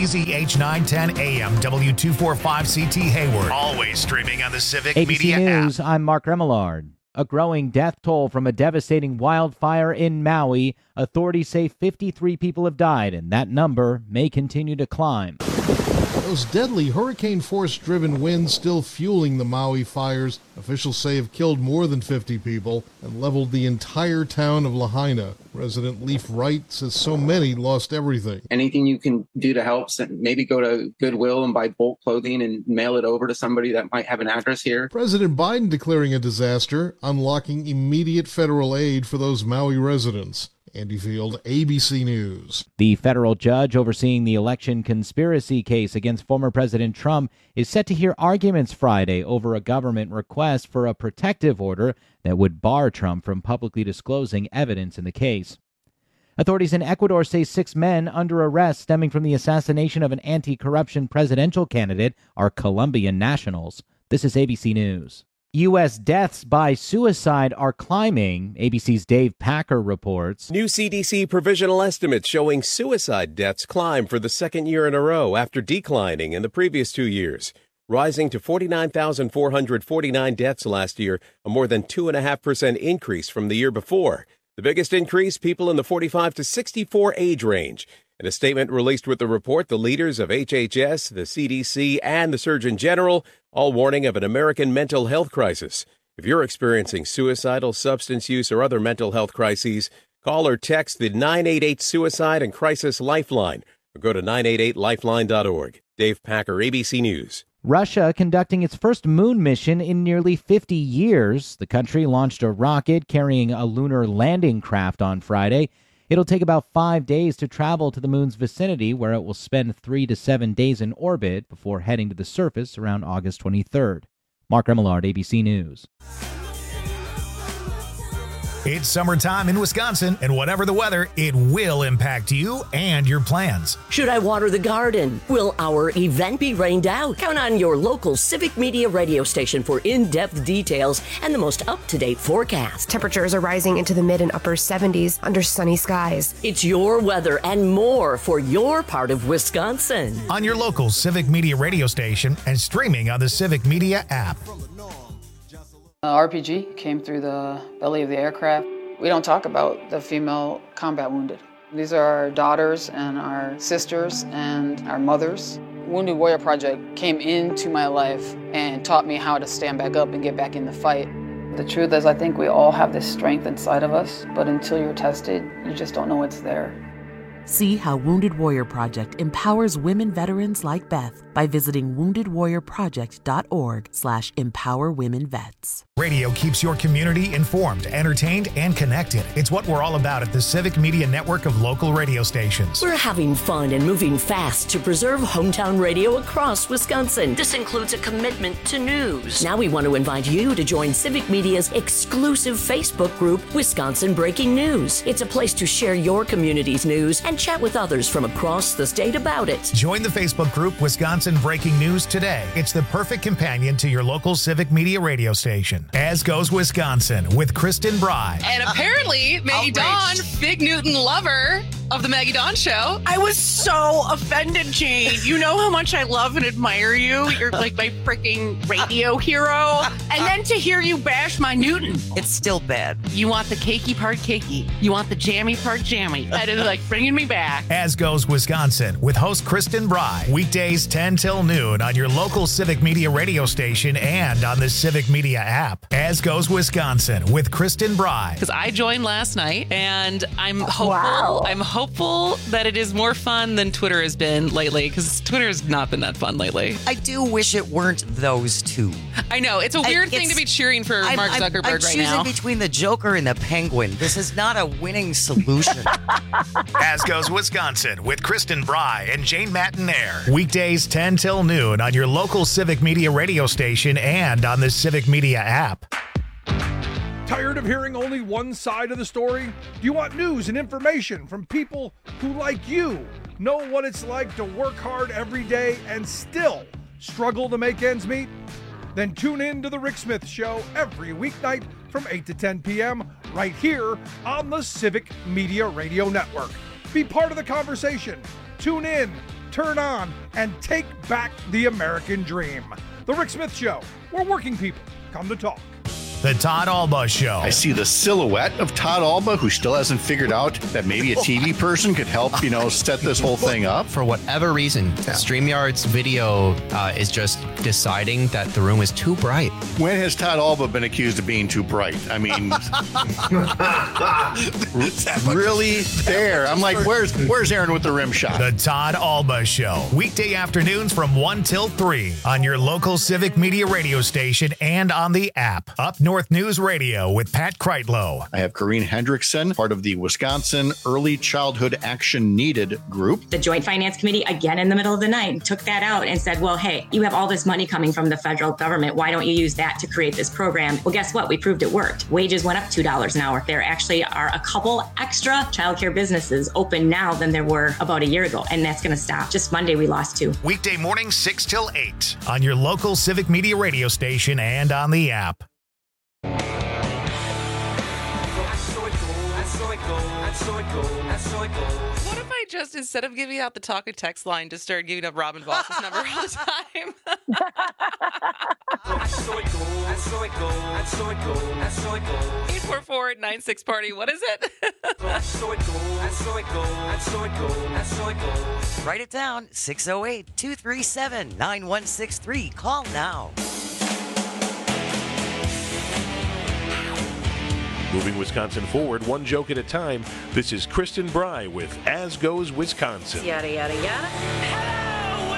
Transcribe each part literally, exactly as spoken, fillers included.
Z H nine ten A M, W two forty-five C T Hayward. Always streaming on the Civic A B C Media News, app. I'm Mark Remillard. A growing death toll from a devastating wildfire in Maui. Authorities say fifty-three people have died, and that number may continue to climb. Those deadly hurricane-force-driven winds still fueling the Maui fires, officials say have killed more than fifty people and leveled the entire town of Lahaina. Resident Leaf Wright says so many lost everything. Anything you can do to help, maybe go to Goodwill and buy bulk clothing and mail it over to somebody that might have an address here. President Biden declaring a disaster, unlocking immediate federal aid for those Maui residents. Andy Field, A B C News. The federal judge overseeing the election conspiracy case against former President Trump is set to hear arguments Friday over a government request for a protective order that would bar Trump from publicly disclosing evidence in the case. Authorities in Ecuador say six men under arrest stemming from the assassination of an anti-corruption presidential candidate are Colombian nationals. This is A B C News. U S deaths by suicide are climbing, A B C's Dave Packer reports. New C D C provisional estimates showing suicide deaths climb for the second year in a row after declining in the previous two years, rising to forty-nine thousand four hundred forty-nine deaths last year, a more than two point five percent increase from the year before. The biggest increase, people in the forty-five to sixty-four age range. In a statement released with the report, the leaders of H H S, the C D C, and the Surgeon General all warning of an American mental health crisis. If you're experiencing suicidal, substance use, or other mental health crises, call or text the nine eight eight Suicide and Crisis Lifeline or go to nine eight eight lifeline dot org. Dave Packer, A B C News. Russia conducting its first moon mission in nearly fifty years. The country launched a rocket carrying a lunar landing craft on Friday. It'll take about five days to travel to the moon's vicinity, where it will spend three to seven days in orbit before heading to the surface around August twenty-third. Mark Remillard, A B C News. It's summertime in Wisconsin, and whatever the weather, it will impact you and your plans. Should I water the garden? Will our event be rained out? Count on your local Civic Media radio station for in-depth details and the most up-to-date forecast. Temperatures are rising into the mid and upper seventies under sunny skies. It's your weather and more for your part of Wisconsin. On your local Civic Media radio station and streaming on the Civic Media app. Uh, R P G came through the belly of the aircraft. We don't talk about the female combat wounded. These are our daughters and our sisters and our mothers. Wounded Warrior Project came into my life and taught me how to stand back up and get back in the fight. The truth is, I think we all have this strength inside of us, but until you're tested, you just don't know it's there. See how Wounded Warrior Project empowers women veterans like Beth by visiting wounded warrior project dot org slash empower women vets. Radio keeps your community informed, entertained, and connected. It's what we're all about at the Civic Media network of local radio stations. We're having fun and moving fast to preserve hometown radio across Wisconsin. This includes a commitment to news. Now we want to invite you to join Civic Media's exclusive Facebook group, Wisconsin Breaking News. It's a place to share your community's news and chat with others from across the state about it. Join the Facebook group Wisconsin Breaking News today. It's the perfect companion to your local Civic Media radio station. As Goes Wisconsin with Kristen Bry. And apparently, Maggie Dawn, Big Newton lover of the Maggie Dawn Show. I was so offended, Jane. You know how much I love and admire you. You're like my freaking radio hero. And then to hear you bash my Newton. It's still bad. You want the cakey part cakey. You want the jammy part jammy. That is like bringing me back. As Goes Wisconsin with host Kristen Bry. Weekdays ten till noon on your local Civic Media radio station and on the Civic Media app. As Goes Wisconsin with Kristen Bry. Because I joined last night and I'm hopeful. Wow. I'm hopeful that it is more fun than Twitter has been lately, because Twitter has not been that fun lately. I do wish it weren't those two. I know. It's a weird I, thing to be cheering for I'm, Mark I'm, Zuckerberg I'm right choosing now. between the Joker and the Penguin. This is not a winning solution. As Goes Wisconsin with Kristen Bry and Jane Matinaire. Weekdays ten till noon on your local Civic Media radio station and on the Civic Media app. Tired of hearing only one side of the story? Do you want news and information from people who, like you, know what it's like to work hard every day and still struggle to make ends meet? Then tune in to The Rick Smith Show every weeknight from eight to ten p.m. right here on the Civic Media Radio Network. Be part of the conversation. Tune in, turn on, and take back the American dream. The Rick Smith Show, where working people come to talk. The Todd Alba Show. I see the silhouette of Todd Alba, who still hasn't figured out that maybe a T V person could help, you know, set this whole thing up. For whatever reason, yeah. StreamYard's video uh, is just deciding that the room is too bright. When has Todd Alba been accused of being too bright? I mean, really there. I'm like, where's where's Aaron with the rim shot? The Todd Alba Show. Weekday afternoons from one till three on your local Civic Media radio station and on the app. Up North News Radio with Pat Kreitlow. I have Corrine Hendrickson, part of the Wisconsin Early Childhood Action Needed group. The Joint Finance Committee, again in the middle of the night, took that out and said, well, hey, you have all this money coming from the federal government. Why don't you use that to create this program? Well, guess what? We proved it worked. Wages went up two dollars an hour. There actually are a couple extra childcare businesses open now than there were about a year ago, and that's going to stop. Just Monday, we lost two. Weekday mornings, six till eight on your local Civic Media radio station and on the app. What if I just, instead of giving out the talk and text line, just started giving up Robin Voss's number all the time? eight four four nine six party. What is it? Write it down. six oh eight, two three seven, nine one six three. Call now. Moving Wisconsin forward, one joke at a time. This is Kristen Bry with As Goes Wisconsin. Yada, yada, yada. Hello,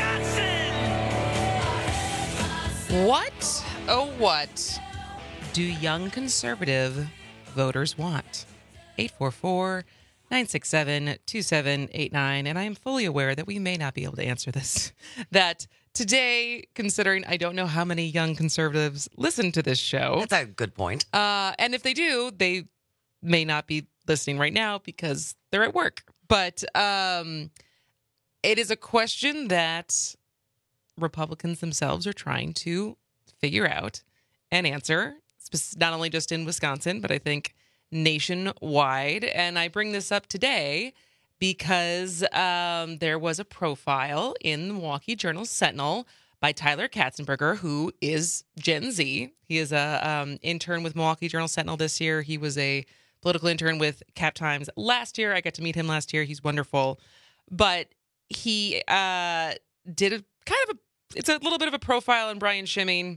Wisconsin! What, oh what, do young conservative voters want? eight four four nine six seven two seven eight nine. And I am fully aware that we may not be able to answer this. That today, considering I don't know how many young conservatives listen to this show. That's a good point. Uh, and if they do, they may not be listening right now because they're at work. But um, it is a question that Republicans themselves are trying to figure out and answer, not only just in Wisconsin, but I think nationwide. And I bring this up today because um, there was a profile in the Milwaukee Journal-Sentinel by Tyler Katzenberger, who is Gen Z. He is a um, intern with Milwaukee Journal-Sentinel this year. He was a political intern with Cap Times last year. I got to meet him last year. He's wonderful. But he uh, did a kind of a, it's a little bit of a profile on Brian Schimming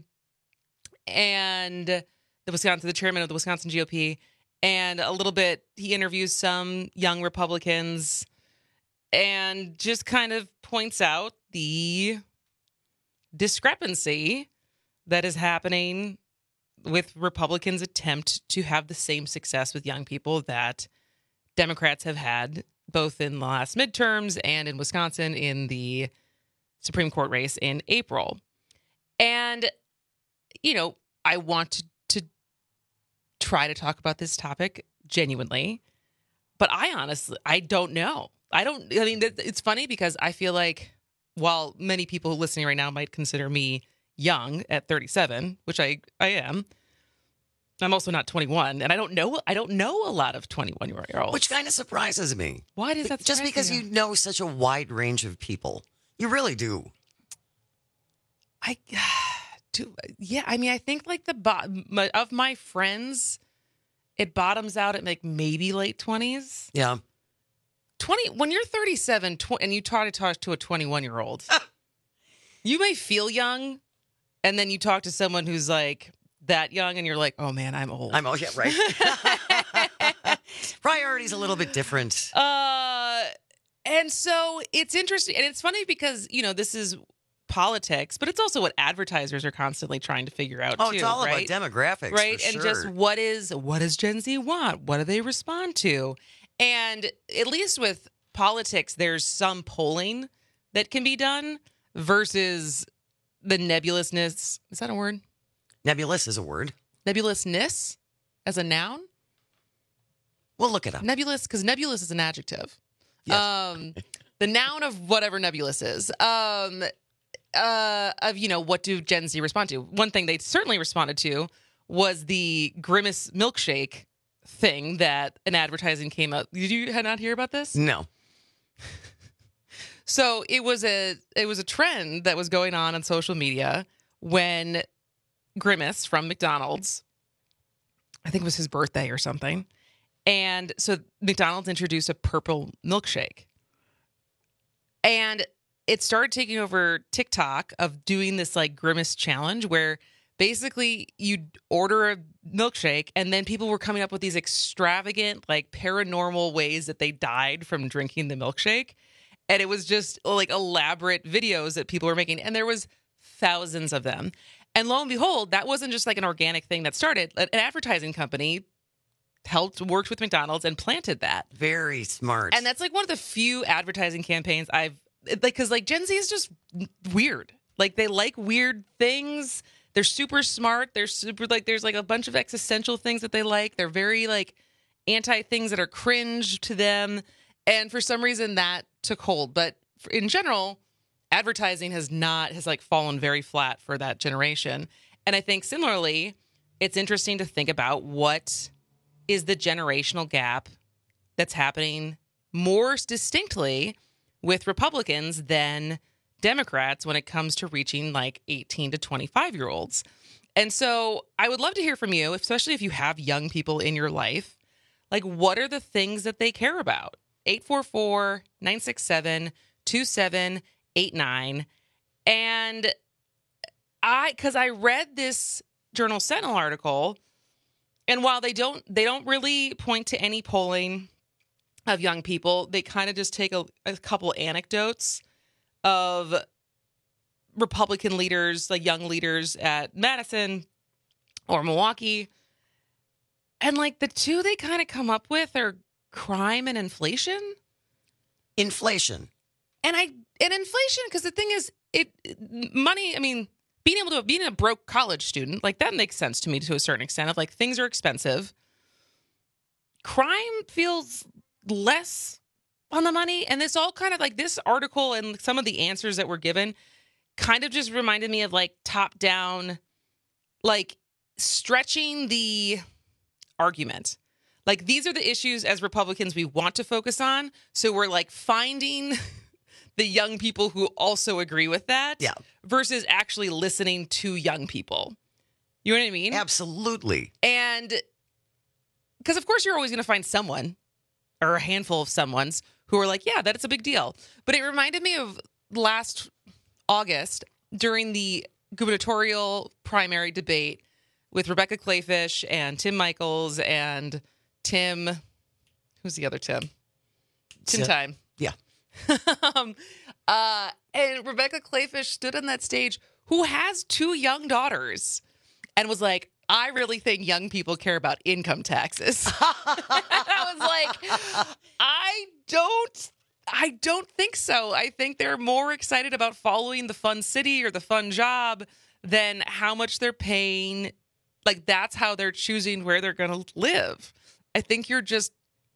and the Wisconsin, the chairman of the Wisconsin G O P. And a little bit, he interviews some young Republicans and just kind of points out the discrepancy that is happening with Republicans' attempt to have the same success with young people that Democrats have had, both in the last midterms and in Wisconsin in the Supreme Court race in April. And, you know, I want to try to talk about this topic genuinely, but I honestly, I don't know. I don't, I mean, it's funny because I feel like while many people listening right now might consider me young at thirty-seven, which I, I am, I'm also not twenty-one, and I don't know, I don't know a lot of twenty-one year olds. Which kind of surprises me. Why does that Just because you? you know such a wide range of people. You really do. I, do, yeah, I mean, I think like the, bo- of my friends, it bottoms out at like maybe late twenties. Yeah. twenty when you're thirty-seven tw- and you try to talk to a twenty-one year old, you may feel young, and then you talk to someone who's like that young, and you're like, oh man, I'm old. I'm old, yeah, right. Priorities a little bit different. Uh, and so it's interesting, and it's funny because you know this is politics, but it's also what advertisers are constantly trying to figure out. Oh, too, it's all right? about demographics, right? for And sure. just what is what does Gen Z want? What do they respond to? And at least with politics, there's some polling that can be done versus the nebulousness. Is that a word? Nebulous is a word. Nebulousness as a noun? We'll look it up. Nebulous, because nebulous is an adjective. Yes. Um, the noun of whatever nebulous is. Um, uh, of, you know, what do Gen Z respond to? One thing they certainly responded to was the Grimace milkshake thing that an advertising came out. Did you not hear about this? No. So it was a it was a trend that was going on on social media when Grimace from McDonald's, I think it was his birthday or something, and so McDonald's introduced a purple milkshake. And it started taking over TikTok of doing this like Grimace challenge where basically you'd order a milkshake and then people were coming up with these extravagant, like paranormal ways that they died from drinking the milkshake. And it was just like elaborate videos that people were making. And there was thousands of them. And lo and behold, that wasn't just like an organic thing that started. An advertising company helped, worked with McDonald's and planted that. Very smart. And that's like one of the few advertising campaigns I've, like, because like Gen Z is just weird. Like they like weird things. They're super smart. They're super, like, there's like a bunch of existential things that they like. They're very like anti things that are cringe to them. And for some reason that took hold. But in general, advertising has not, has like fallen very flat for that generation. And I think similarly, it's interesting to think about what is the generational gap that's happening more distinctly with Republicans than Democrats when it comes to reaching like eighteen to twenty-five year olds. And so I would love to hear from you, especially if you have young people in your life, like what are the things that they care about? eight four four, nine six seven, two seven eight nine. And I, because I read this Journal Sentinel article, and while they don't, they don't really point to any polling of young people, they kind of just take a, a couple anecdotes of Republican leaders, like young leaders at Madison or Milwaukee. And like the two they kind of come up with are crime and inflation. Inflation. And I, and inflation, because the thing is, it, money, I mean, being able to, being a broke college student, like that makes sense to me to a certain extent of like things are expensive. Crime feels less on the money. And this all kind of like this article and some of the answers that were given kind of just reminded me of like top down, like stretching the argument. Like these are the issues as Republicans we want to focus on. So we're like finding the young people who also agree with that yeah. versus actually listening to young people. You know what I mean? Absolutely. And because of course you're always going to find someone or a handful of someones who are like, yeah, that's a big deal. But it reminded me of last August during the gubernatorial primary debate with Rebecca Clayfish and Tim Michaels and Tim, who's the other Tim? Tim Tim. Time. Yeah. um, uh, and Rebecca Clayfish stood on that stage, who has two young daughters, and was like, I really think young people care about income taxes. I was like, I don't, I don't think so. I think they're more excited about following the fun city or the fun job than how much they're paying. Like that's how they're choosing where they're going to live. I think you're just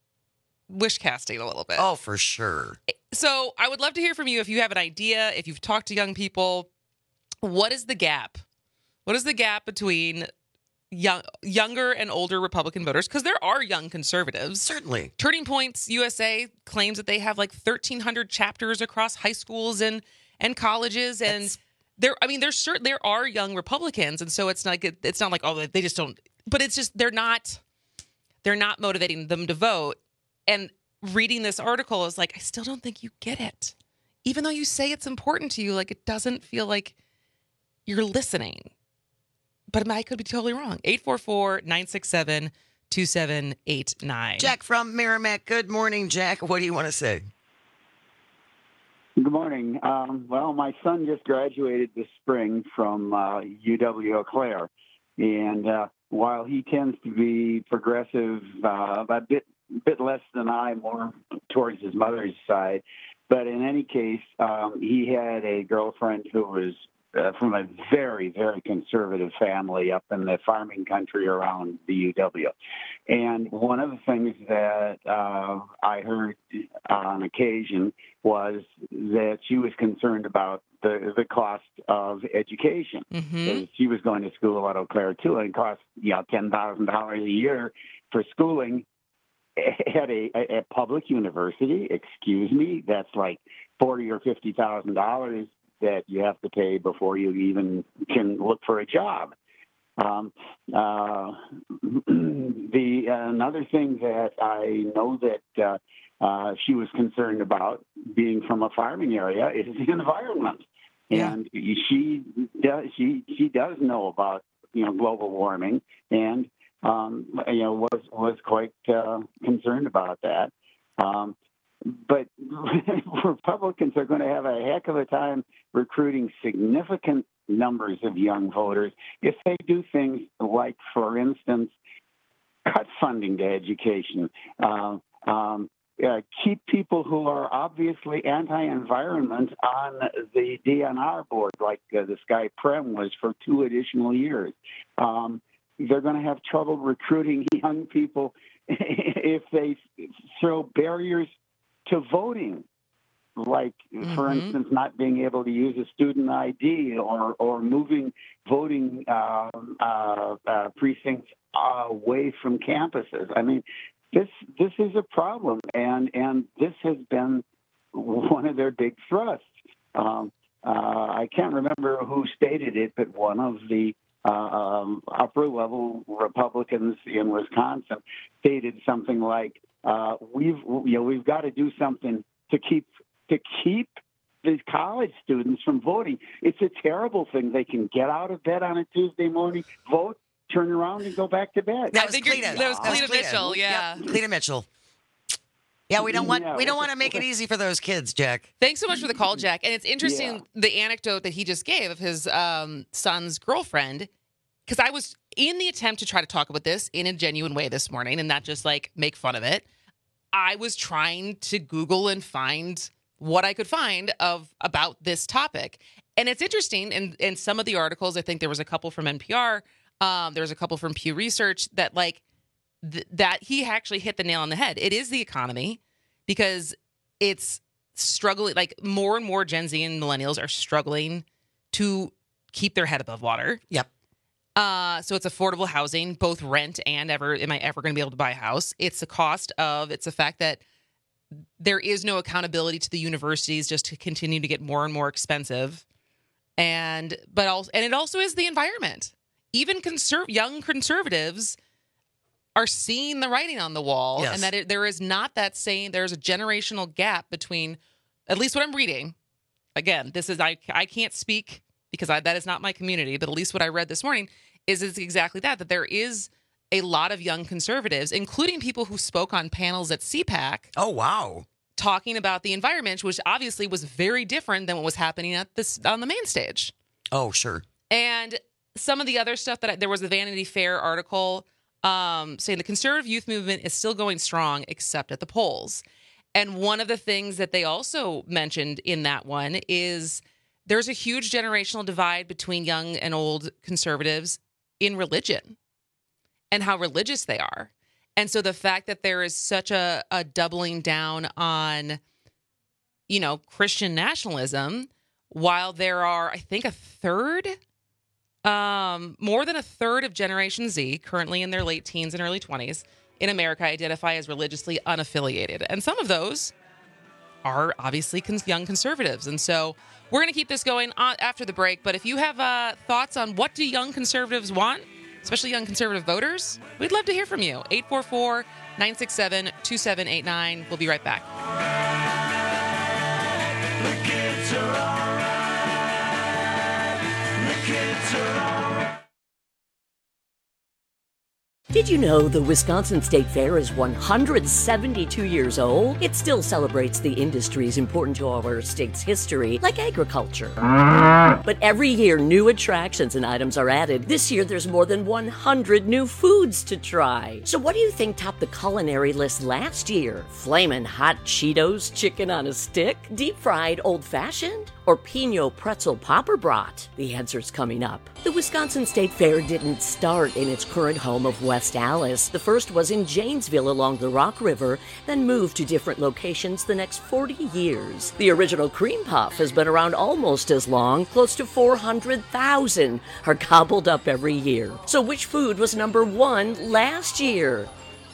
wish casting a little bit. Oh, for sure. So I would love to hear from you if you have an idea, if you've talked to young people. What is the gap? What is the gap between young, younger and older Republican voters? Because there are young conservatives. Certainly. Turning Points U S A claims that they have like thirteen hundred chapters across high schools and, and colleges. And That's... there, I mean, there's certain, there are young Republicans. And so it's not, it's not like, oh, they just don't, but it's just, they're not, they're not motivating them to vote. And reading this article is like, I still don't think you get it. Even though you say it's important to you, like it doesn't feel like you're listening. But I could be totally wrong. eight four four, nine six seven, two seven eight nine. Jack from Merrimack. Good morning, Jack. What do you want to say? Good morning. Um, well, my son just graduated this spring from uh, U W Eau Claire. And uh, while he tends to be progressive, uh, a bit bit less than I, more towards his mother's side. But in any case, um, he had a girlfriend who was uh, from a very, very conservative family up in the farming country around the U W. And one of the things that uh, I heard on occasion was that she was concerned about the the cost of education. Mm-hmm. She was going to school at Eau Claire, too, and it cost, you know, ten thousand dollars a year for schooling. at a, a public university, excuse me, that's like forty or fifty thousand dollars that you have to pay before you even can look for a job. Um, uh, the uh, another thing that I know that uh, uh, she was concerned about, being from a farming area, is the environment, yeah. and she does she she does know about you know global warming, and um, you know was was quite uh, concerned about that. Um, but Republicans are going to have a heck of a time recruiting significant numbers of young voters if they do things like, for instance, cut funding to education, uh, um, uh, keep people who are obviously anti-environment on the D N R board, like uh, this guy Prem was, for two additional years. Um, they're going to have trouble recruiting young people if they throw barriers to voting, like, mm-hmm. for instance, not being able to use a student I D, or or moving voting uh, uh, uh, precincts away from campuses. I mean, this this is a problem, and and this has been one of their big thrusts. Um, uh, I can't remember who stated it, but one of the uh, um, upper level Republicans in Wisconsin stated something like, uh, "We've you know we've got to do something to keep." to keep these college students from voting. It's a terrible thing. They can get out of bed on a Tuesday morning, vote, turn around, and go back to bed. That was Cleta. That was Cleta Mitchell, yeah. Yep, Cleta Mitchell. Yeah, we don't want Yeah, we don't well, want to make it easy for those kids, Jack. Thanks so much for the call, Jack. And it's interesting, Yeah. the anecdote that he just gave of his um, son's girlfriend, because I was in the attempt to try to talk about this in a genuine way this morning and not just like make fun of it. I was trying to Google and find what I could find of about this topic. And it's interesting, and in, in some of the articles, I think there was a couple from N P R, um, there was a couple from Pew Research, that like th- that he actually hit the nail on the head. It is the economy, because it's struggling, like more and more Gen Z and millennials are struggling to keep their head above water. Yep. Uh, so it's affordable housing, both rent and ever, am I ever going to be able to buy a house? It's the cost of, it's the fact that there is no accountability to the universities just to continue to get more and more expensive. And, but also, and it also is the environment. Even conserv- young conservatives are seeing the writing on the wall, yes. and that it, there is not that same, there's a generational gap between, at least what I'm reading. Again, this is, I, I can't speak because I, that is not my community, but at least what I read this morning is, is exactly that, that there is a lot of young conservatives, including people who spoke on panels at C PAC. Oh, wow. Talking about the environment, which obviously was very different than what was happening at this on the main stage. Oh, sure. And some of the other stuff that I, there was a Vanity Fair article um, saying the conservative youth movement is still going strong, except at the polls. And one of the things that they also mentioned in that one is there's a huge generational divide between young and old conservatives in religion and how religious they are. And so the fact that there is such a, a doubling down on, you know, Christian nationalism, while there are, I think, a third, um, more than a third of Generation Z, currently in their late teens and early twenties, in America identify as religiously unaffiliated. And some of those are obviously cons- young conservatives. And so we're going to keep this going on after the break. But if you have uh, thoughts on what do young conservatives want, especially young conservative voters, we'd love to hear from you. eight four four, nine six seven, two seven eight nine. We'll be right back. The kids are all right. The kids are all right. Did you know the Wisconsin State Fair is one hundred seventy-two years old? It still celebrates the industries important to our state's history, like agriculture. But every year, new attractions and items are added. This year, there's more than one hundred new foods to try. So what do you think topped the culinary list last year? Flamin' hot Cheetos chicken on a stick? Deep-fried old-fashioned? Or Pinot pretzel popper brat? The answer's coming up. The Wisconsin State Fair didn't start in its current home of West Allis. The first was in Janesville along the Rock River, then moved to different locations the next forty years. The original cream puff has been around almost as long. Close to four hundred thousand are gobbled up every year. So which food was number one last year?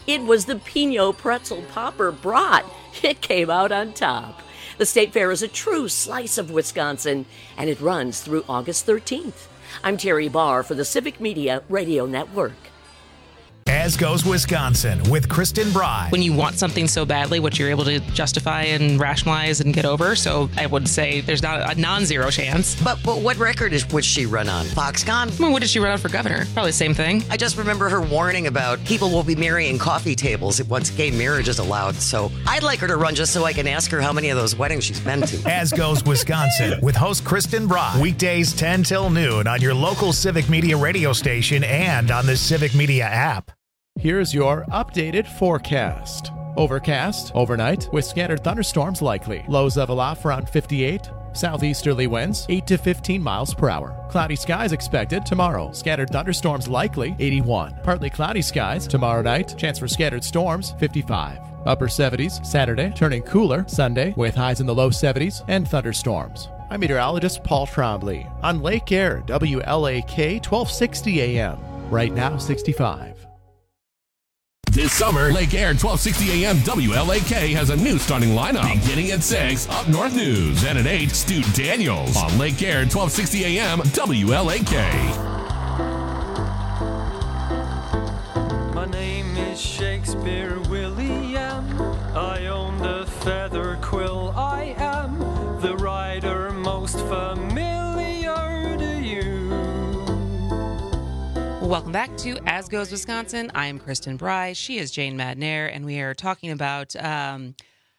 It was the Pinot Pretzel Popper Brat. It came out on top. The State Fair is a true slice of Wisconsin, and it runs through August thirteenth. I'm Terry Barr for the Civic Media Radio Network. As Goes Wisconsin with Kristen Bry. When you want something so badly, what you're able to justify and rationalize and get over. So I would say there's not a non-zero chance. But, but what record is, would she run on? Foxconn? Well, what did she run on for governor? Probably the same thing. I just remember her warning about people will be marrying coffee tables once gay marriage is allowed. So I'd like her to run just so I can ask her how many of those weddings she's been to. As Goes Wisconsin with host Kristen Bry. Weekdays ten till noon on your local Civic Media radio station and on the Civic Media app. Here's your updated forecast. Overcast overnight with scattered thunderstorms likely. Lows level off around fifty-eight. Southeasterly winds eight to fifteen miles per hour. Cloudy skies expected tomorrow. Scattered thunderstorms likely eighty-one. Partly cloudy skies tomorrow night. Chance for scattered storms fifty-five. Upper seventies Saturday, turning cooler Sunday with highs in the low seventies and thunderstorms. I'm meteorologist Paul Trombley on Lake Air, W L A K twelve sixty A M. Right now sixty-five. This summer, Lake Air twelve sixty A M W L A K has a new starting lineup. Beginning at six, Up North News. And at eight, Stu Daniels on Lake Air twelve sixty A M W L A K. My name is Shakespeare William. I own the feather quill. I am the writer most familiar to you. Welcome back to As Goes Wisconsin. I am Kristen Bry. She is Jane Madnair, and we are talking about um,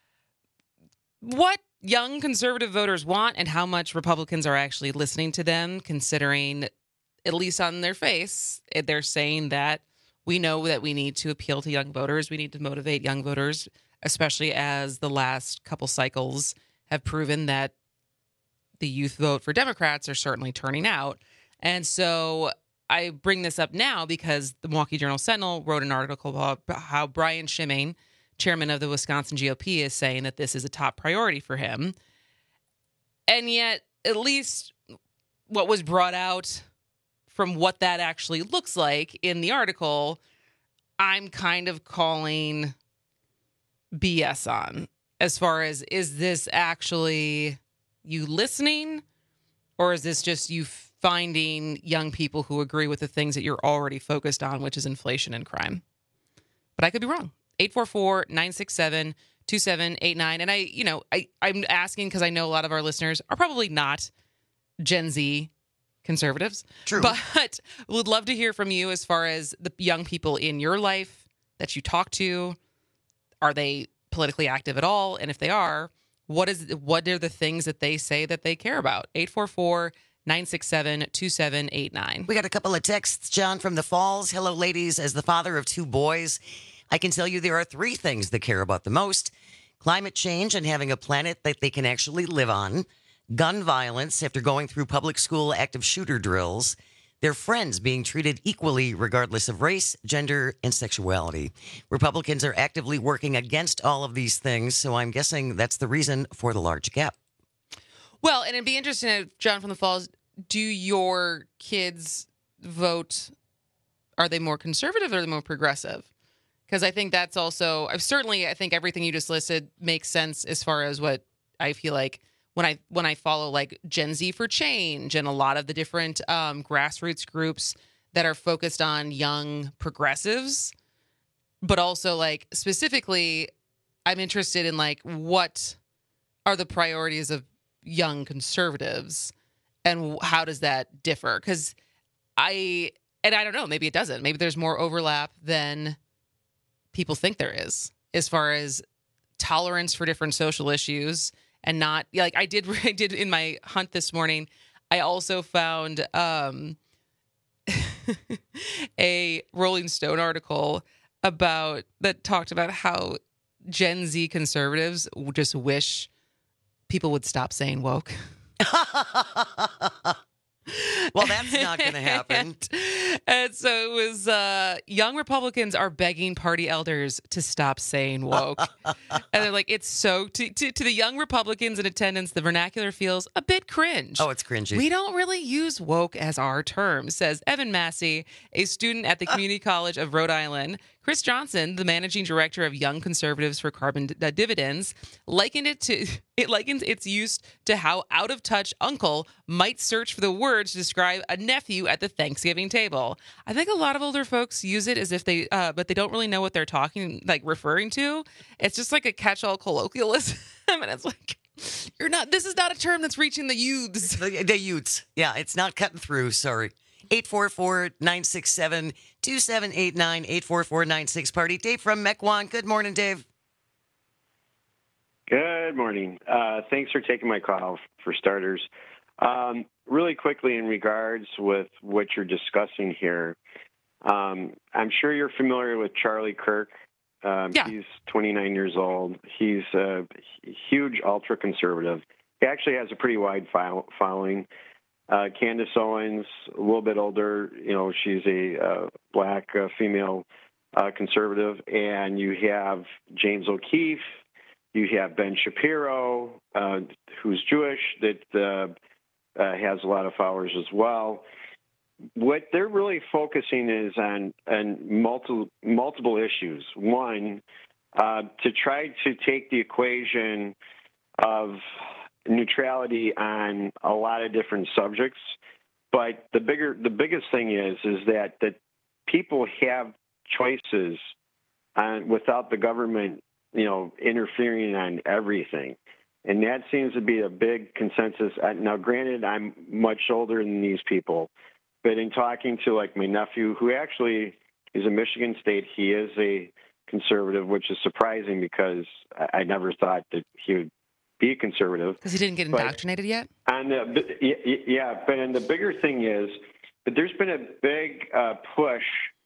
what young conservative voters want and how much Republicans are actually listening to them, considering, at least on their face, they're saying that we know that we need to appeal to young voters. We need to motivate young voters, especially as the last couple cycles have proven that the youth vote for Democrats are certainly turning out. And so I bring this up now because the Milwaukee Journal-Sentinel wrote an article about how Brian Schimming, chairman of the Wisconsin G O P, is saying that this is a top priority for him. And yet, at least what was brought out from what that actually looks like in the article, I'm kind of calling B S on. As far as, is this actually you listening, or is this just you finding young people who agree with the things that you're already focused on, which is inflation and crime? But I could be wrong. eight four four, nine six seven, two seven eight nine. And I, you know, I, I'm asking because I know a lot of our listeners are probably not Gen Z conservatives. True. But would love to hear from you as far as the young people in your life that you talk to. Are they politically active at all? And if they are, what is what are the things that they say that they care about? eight four four, nine six seven, two seven eight nine. We got a couple of texts, John, from the Falls. Hello, ladies. As the father of two boys, I can tell you there are three things they care about the most: climate change and having a planet that they can actually live on, gun violence after going through public school active shooter drills, their friends being treated equally regardless of race, gender, and sexuality. Republicans are actively working against all of these things, so I'm guessing that's the reason for the large gap. Well, and it'd be interesting, John from the Falls, do your kids vote, are they more conservative or are they more progressive? Because I think that's also, I've certainly, I think everything you just listed makes sense as far as what I feel like when I when I follow like Gen Z for Change and a lot of the different um, grassroots groups that are focused on young progressives, but also like specifically, I'm interested in like what are the priorities of young conservatives and how does that differ? Because I, and I don't know, maybe it doesn't. Maybe there's more overlap than people think there is as far as tolerance for different social issues. And not like I did. I did in my hunt this morning. I also found um, a Rolling Stone article about that talked about how Gen Z conservatives just wish people would stop saying woke. Well, that's not going to happen. and, and so it was uh, young Republicans are begging party elders to stop saying woke. And they're like, it's so, to, to, to the young Republicans in attendance, the vernacular feels a bit cringe. Oh, it's cringy. We don't really use woke as our term, says Evan Massey, a student at the Community College of Rhode Island, Chris Johnson, the managing director of Young Conservatives for Carbon D- Dividends, likened it to it likens its use to how out of touch uncle might search for the words to describe a nephew at the Thanksgiving table. I think a lot of older folks use it as if they, uh, but they don't really know what they're talking, like referring to. It's just like a catch-all colloquialism, and it's like, you're not. This is not a term that's reaching the youths. The, the youths, yeah, it's not cutting through. Sorry. eight four four, nine six seven, two seven eight nine, eight four four nine six party. Dave from Mequon. Good morning, Dave. Good morning. Uh, thanks for taking my call, for starters. Um, really quickly, in regards with what you're discussing here, um, I'm sure you're familiar with Charlie Kirk. Um, yeah. He's twenty-nine years old. He's a huge ultra-conservative. He actually has a pretty wide file- following. Uh, Candace Owens, a little bit older, you know, she's a uh, black uh, female uh, conservative. And you have James O'Keefe, you have Ben Shapiro, uh, who's Jewish, that uh, uh, has a lot of followers as well. What they're really focusing is on, on multiple, multiple issues. One, uh, to try to take the equation of neutrality on a lot of different subjects, but the bigger, the biggest thing is, is that that people have choices on, without the government, you know, interfering on everything, and that seems to be a big consensus. Now, granted, I'm much older than these people, but in talking to like my nephew, who actually is a Michigan State, he is a conservative, which is surprising because I, I never thought that he would be a conservative. Because he didn't get indoctrinated yet? And the, yeah, but and the bigger thing is that there's been a big uh, push.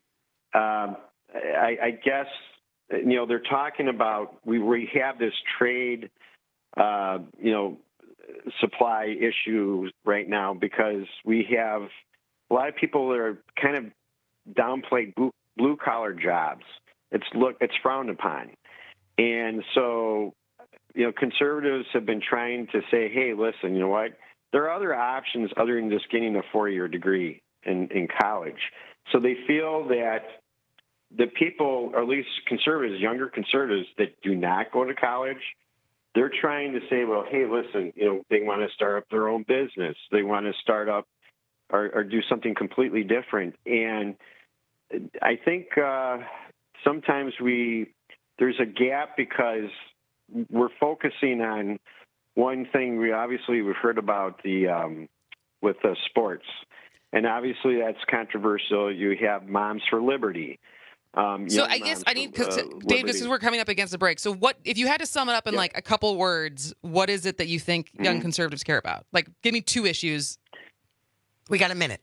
Um, I, I guess, you know, they're talking about we, we have this trade, uh, you know, supply issue right now because we have a lot of people that are kind of downplayed blue, blue collar jobs. It's look, it's frowned upon. And so, you know, conservatives have been trying to say, hey, listen, you know what? There are other options other than just getting a four-year degree in, in college. So they feel that the people, or at least conservatives, younger conservatives that do not go to college, they're trying to say, well, hey, listen, you know, they want to start up their own business. They want to start up or, or do something completely different. And I think uh, sometimes we there's a gap because we're focusing on one thing. We obviously we've heard about the um, with the sports, and obviously that's controversial. You have Moms for Liberty. Um, so I guess I need because uh, Dave, this is we're coming up against the break. So what if you had to sum it up in yeah. like a couple words? What is it that you think young mm-hmm. conservatives care about? Like, give me two issues. We got a minute.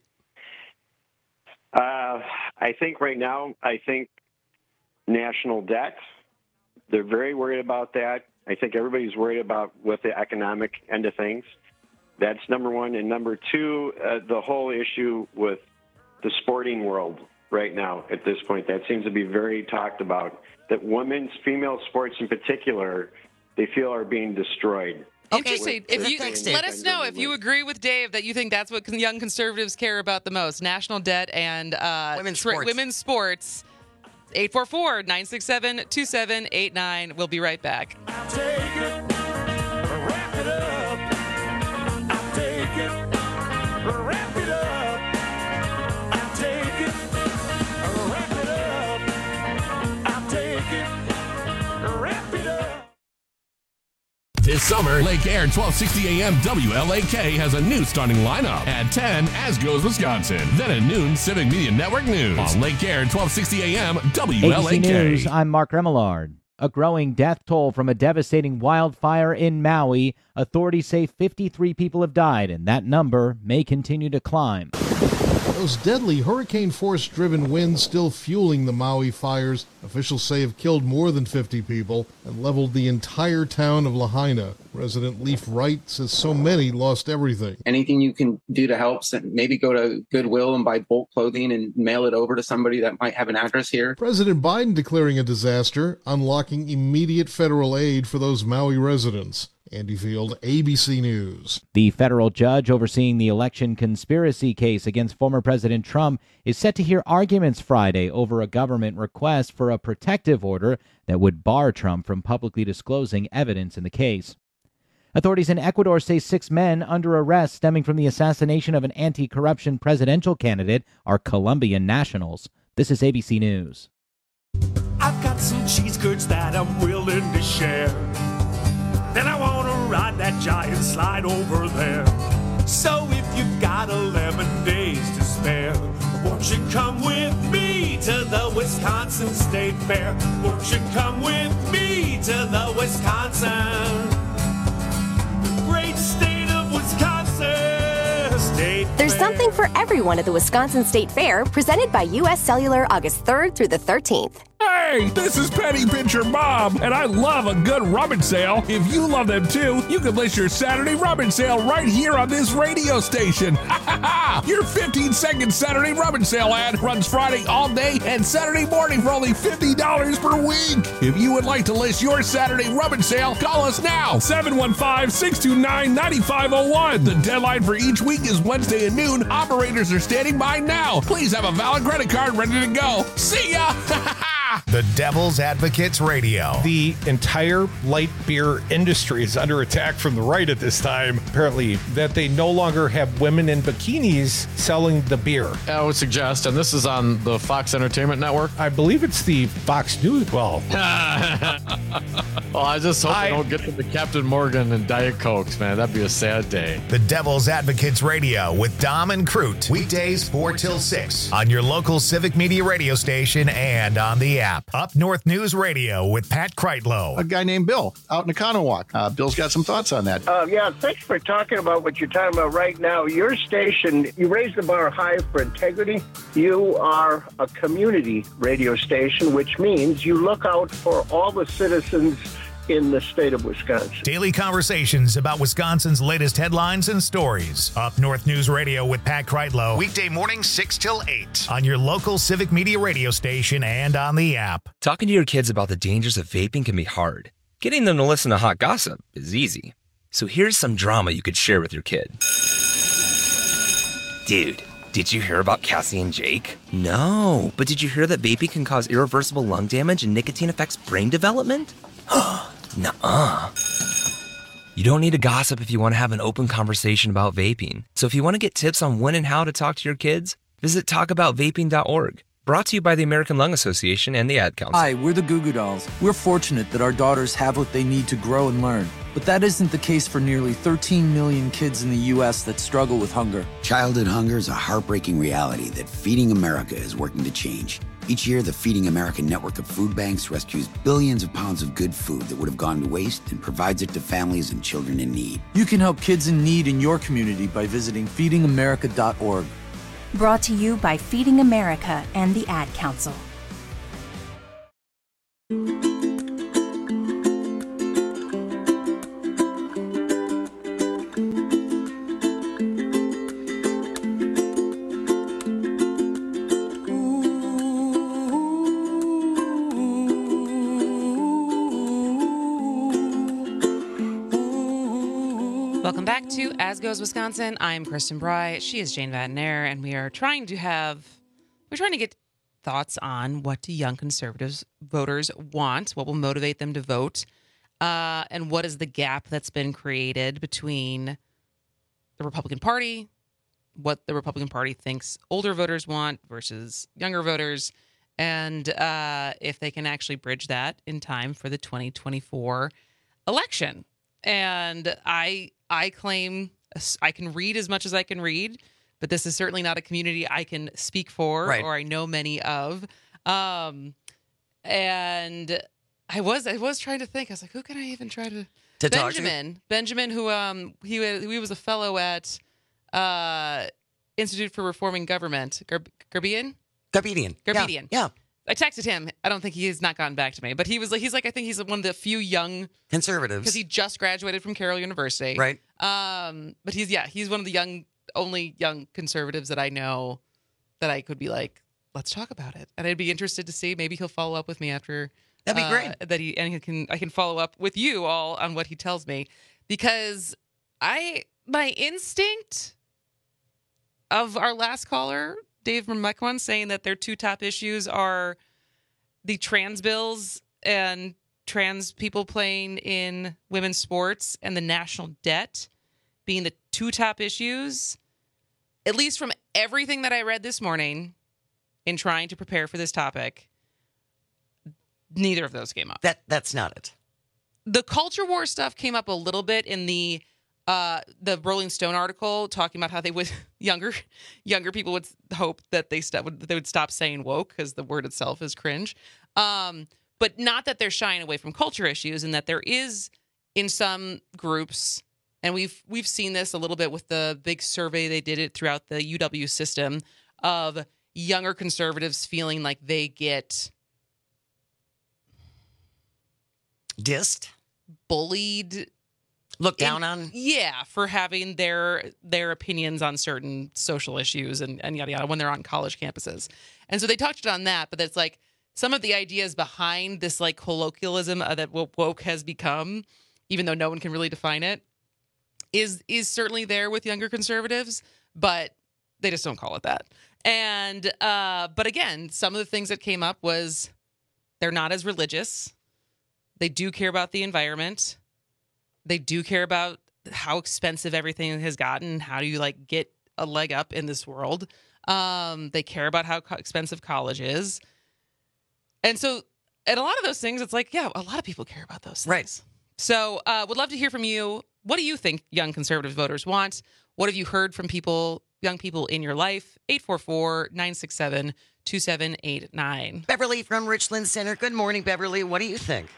Uh, I think right now, I think national debt. They're very worried about that. I think everybody's worried about with the economic end of things. That's number one. And number two, uh, the whole issue with the sporting world right now at this point. That seems to be very talked about, that women's, female sports in particular, they feel are being destroyed. Interesting. If you Thanks, let us know if you agree with Dave that you think that's what young conservatives care about the most: national debt and uh, women's tra- sports. Women's sports. eight four four, nine six seven, two seven eight nine. We'll be right back. I'll take it, wrap it up. I'll take it, wrap it up. I'll take it, wrap it up. I'll take it, wrap it up. This summer, Lake Air twelve sixty A M W L A K has a new starting lineup. At ten, As Goes Wisconsin. Then at noon, Civic Media Network News. On Lake Air twelve sixty A M W L A K. A B C News, I'm Mark Remillard. A growing death toll from a devastating wildfire in Maui. Authorities say fifty-three people have died, and that number may continue to climb. Those deadly hurricane-force driven winds still fueling the Maui fires, officials say have killed more than fifty people and leveled the entire town of Lahaina. Resident Leif Wright says so many lost everything. Anything you can do to help, maybe go to Goodwill and buy bulk clothing and mail it over to somebody that might have an address here. President Biden declaring a disaster, unlocking immediate federal aid for those Maui residents. Andy Field, A B C News. The federal judge overseeing the election conspiracy case against former President Trump is set to hear arguments Friday over a government request for a protective order that would bar Trump from publicly disclosing evidence in the case. Authorities in Ecuador say six men under arrest stemming from the assassination of an anti-corruption presidential candidate are Colombian nationals. This is A B C News. I've got some cheese curds that I'm willing to share. Then I want to ride that giant slide over there. So if you've got eleven days to spare, won't you come with me to the Wisconsin State Fair? Won't you come with me to the Wisconsin, the great state of Wisconsin State There's Fair. something for everyone at the Wisconsin State Fair, presented by U S Cellular August third through the thirteenth. Hey, this is Penny Pincher Bob, and I love a good rummage sale. If you love them too, you can list your Saturday rummage sale right here on this radio station. Your fifteen second Saturday rummage sale ad runs Friday all day and Saturday morning for only fifty dollars per week. If you would like to list your Saturday rummage sale, call us now, seven one five, six two nine, nine five zero one. The deadline for each week is Wednesday at noon. Operators are standing by now. Please have a valid credit card ready to go. See ya! The Devil's Advocates Radio. The entire light beer industry is under attack from the right at this time, apparently, that they no longer have women in bikinis selling the beer. I would suggest, and this is on the Fox Entertainment Network. I believe it's the Fox News. Well, well, I just hope I, they don't get to the Captain Morgan and Diet Cokes, man. That'd be a sad day. The Devil's Advocates Radio with Dom and Crute. Weekdays four till six on your local Civic Media radio station and on the app. Up North News Radio with Pat Kreitlow. A guy named Bill out in Economowoc. Uh, Bill's got some thoughts on that. Uh, yeah, thanks for talking about what you're talking about right now. Your station, you raise the bar high for integrity. You are a community radio station, which means you look out for all the citizens in the state of Wisconsin. Daily conversations about Wisconsin's latest headlines and stories. Up North News Radio with Pat Kreitlow. Weekday mornings six till eight on your local Civic Media radio station and on the app. Talking to your kids about the dangers of vaping can be hard. Getting them to listen to hot gossip is easy. So here's some drama you could share with your kid. Dude, did you hear about Cassie and Jake? No, but did you hear that vaping can cause irreversible lung damage and nicotine affects brain development? Nuh-uh. You don't need to gossip if you want to have an open conversation about vaping. So if you want to get tips on when and how to talk to your kids, visit talk about vaping dot org. Brought to you by the American Lung Association and the Ad Council. Hi, we're the Goo Goo Dolls. We're fortunate that our daughters have what they need to grow and learn. But that isn't the case for nearly thirteen million kids in the U S that struggle with hunger. Childhood hunger is a heartbreaking reality that Feeding America is working to change. Each year, the Feeding America network of food banks rescues billions of pounds of good food that would have gone to waste and provides it to families and children in need. You can help kids in need in your community by visiting feeding america dot org. Brought to you by Feeding America and the Ad Council. Welcome back to As Goes Wisconsin. I'm Kristen Bry. She is Jane Vatnair, and we are trying to have, we're trying to get thoughts on what do young conservatives voters want, what will motivate them to vote, uh, and what is the gap that's been created between the Republican Party, what the Republican Party thinks older voters want versus younger voters, and uh, if they can actually bridge that in time for the twenty twenty-four election. And I I claim I can read as much as I can read, but this is certainly not a community I can speak for Right. or I know many of. Um, and I was I was trying to think. I was like, who can I even try to? To talk to? Benjamin Benjamin, who um he was he was a fellow at uh Institute for Reforming Government, Gar- Garbian. Garbedian. Garbedian. Yeah. yeah. I texted him. I don't think he has not gotten back to me, but he was like, he's like, I think he's one of the few young Conservatives. because he just graduated from Carroll University. Right. Um, but he's, yeah, he's one of the young, only young conservatives that I know that I could be like, let's talk about it. And I'd be interested to see, maybe he'll follow up with me after. That'd be uh, great. That he, and he can, I can follow up with you all on what he tells me. because I my instinct of our last caller, Dave from Mequon, saying that their two top issues are the trans bills and trans people playing in women's sports and the national debt being the two top issues, at least from everything that I read this morning in trying to prepare for this topic, neither of those came up. That That's not it. The culture war stuff came up a little bit in the uh, the Rolling Stone article talking about how they would younger younger people would hope that they st- would they would stop saying woke because the word itself is cringe. Um, but not that they're shying away from culture issues, and that there is in some groups, and we've we've seen this a little bit with the big survey they did it throughout the U W system of younger conservatives feeling like they get dissed, bullied, looked down on. Yeah, for having their their opinions on certain social issues and, and yada yada when they're on college campuses. And so they touched on that, but it's like some of the ideas behind this like colloquialism uh, that woke has become, even though no one can really define it, is is certainly there with younger conservatives, but they just don't call it that. And uh, but again, some of the things that came up was they're not as religious. They do care about the environment. They do care about how expensive everything has gotten. How do you like get a leg up in this world? Um, they care about how co- expensive college is. And so, and a lot of those things, it's like, yeah, a lot of people care about those things. Right. So uh, would love to hear from you. What do you think young conservative voters want? What have you heard from people, young people in your life? eight four four, nine six seven, two seven eight nine. Beverly from Richland Center. Good morning, Beverly. What do you think?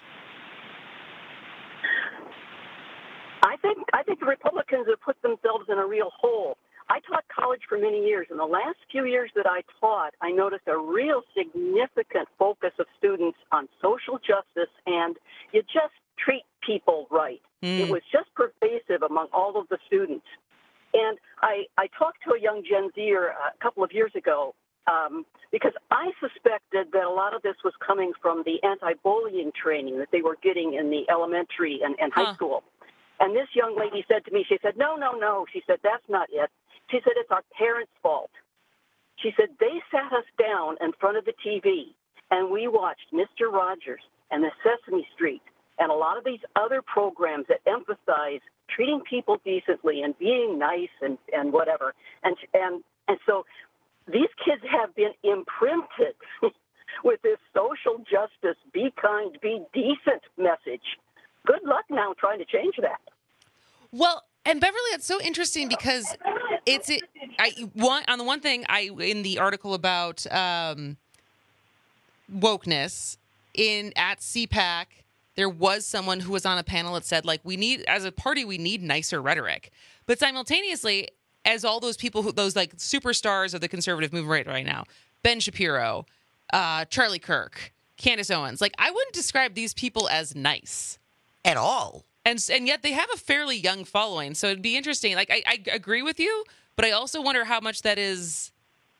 I think I think the Republicans have put themselves in a real hole. I taught college for many years. In the last few years that I taught, I noticed a real significant focus of students on social justice and you just treat people right. Mm. It was just pervasive among all of the students. And I, I talked to a young Gen Zer a couple of years ago um, because I suspected that a lot of this was coming from the anti-bullying training that they were getting in the elementary and, and high Huh. school. And this young lady said to me, she said, no, no, no. She said, that's not it. She said, it's our parents' fault. She said, they sat us down in front of the T V, and we watched Mister Rogers and the Sesame Street and a lot of these other programs that emphasize treating people decently and being nice and, and whatever. And, and, and so these kids have been imprinted with this social justice, be kind, be decent message. Good luck now trying to change that. Well, and Beverly, it's so interesting because it's it. I one on the one thing I in the article about um, wokeness in at C PAC, there was someone who was on a panel that said like we need as a party we need nicer rhetoric, but simultaneously as all those people who those like superstars of the conservative movement right, right now, Ben Shapiro, uh, Charlie Kirk, Candace Owens, like I wouldn't describe these people as nice at all. And and yet they have a fairly young following. So it'd be interesting. Like, I, I agree with you, but I also wonder how much that is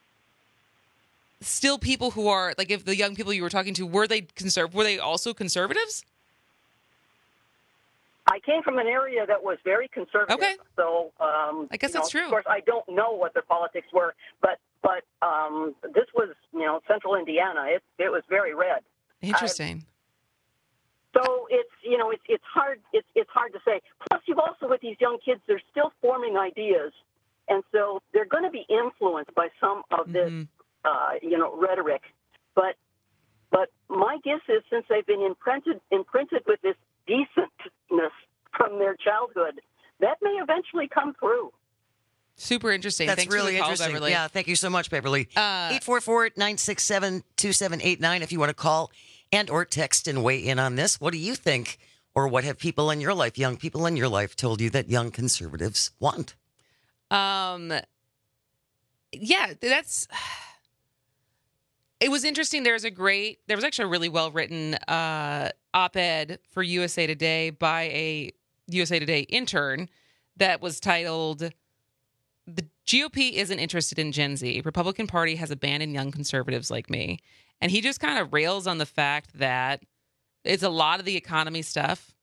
still people who are, like, if the young people you were talking to, were they conserv- were they also conservatives? I came from an area that was very conservative. Okay. So um, I guess you know, that's true. Of course, I don't know what their politics were, but but um, this was, you know, central Indiana. It, it was very red. Interesting. I, So it's you know it's it's hard it's it's hard to say. Plus, you've also with these young kids, they're still forming ideas, and so they're going to be influenced by some of this Mm-hmm. uh, you know rhetoric. But but my guess is since they've been imprinted imprinted with this decentness from their childhood, that may eventually come through. Super interesting. That's Thanks really for the call, interesting. Beverly. Yeah, thank you so much, Beverly. Uh, eight four four, nine six seven, two seven eight nine if you want to call and or text and weigh in on this. What do you think, or what have people in your life, young people in your life, told you that young conservatives want? Um, yeah, that's. It was interesting. There was a great. There was actually a really well written uh, op-ed for U S A Today by a U S A Today intern that was titled "The G O P Isn't Interested in Gen Z. Republican Party has abandoned young conservatives like me." And he just kind of rails on the fact that it's a lot of the economy stuff.